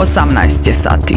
18 je sati.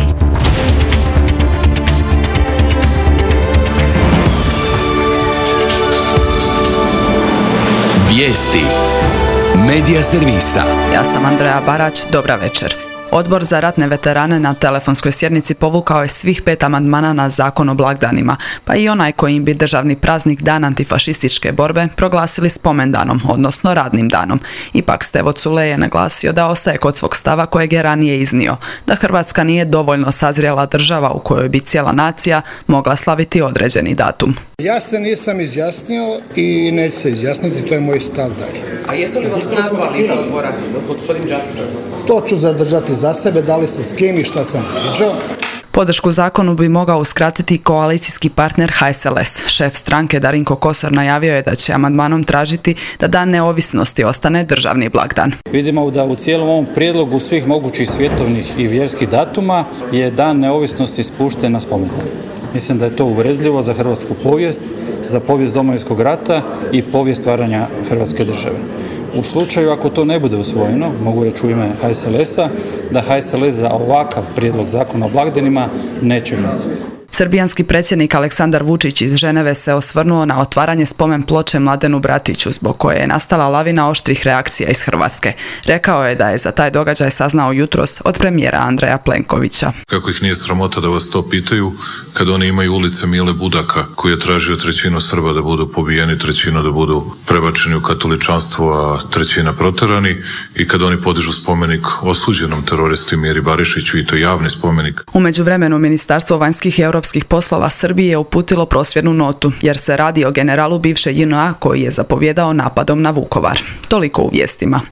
Vijesti Medija servisa. Ja sam Andreja Barać, dobra večer. Odbor za ratne veterane na telefonskoj sjednici povukao je svih 5 amandmana na Zakon o blagdanima, pa i onaj kojim bi državni praznik Dan antifašističke borbe proglasili spomendanom, odnosno radnim danom. Ipak Stevo Culej je naglasio da ostaje kod svog stava kojeg je ranije iznio, da Hrvatska nije dovoljno sazrijela država u kojoj bi cijela nacija mogla slaviti određeni datum. Ja se nisam izjasnio i neću se izjasniti, to je moj stav dalje. A jesu li vas nazvali iz odbora, gospodin Đakić? To ću zadržati za sebe, da li ste s kim i šta sam pričao. Podršku zakonu bi mogao uskratiti koalicijski partner HSLS. Šef stranke Darinko Kosor najavio je da će amandmanom tražiti da Dan neovisnosti ostane državni blagdan. Vidimo da u cijelom ovom prijedlogu svih mogućih svjetovnih i vjerskih datuma je Dan neovisnosti spušten na spomendan. Mislim da je to uvredljivo za hrvatsku povijest, za povijest Domovinskog rata i povijest stvaranja Hrvatske države. U slučaju ako to ne bude usvojeno, mogu reći u ime HSLS-a, da HSLS za ovakav prijedlog zakona o blagdanima neće glasati. Srbijanski predsjednik Aleksandar Vučić iz Ženeve se osvrnuo na otvaranje spomen ploče Mladenu Bratiću, zbog koje je nastala lavina oštrih reakcija iz Hrvatske. Rekao je da je za taj događaj saznao jutros od premijera Andreja Plenkovića. Kako ih nije sramota da vas to pitaju, kad oni imaju ulice Mile Budaka, koji je tražio 1/3 Srba da budu pobijeni, 1/3 da budu prebačeni u katoličanstvo, a 1/3 proterani, i kad oni podižu spomenik osuđenom teroristi Miri Barišiću, i to javni spomenik. U međuvremenu Ministarstvo vanjskih i europskih poslova Srbije je uputilo prosvjednu notu, jer se radi o generalu bivše JNA koji je zapovjedao napadom na Vukovar. Toliko u vijestima.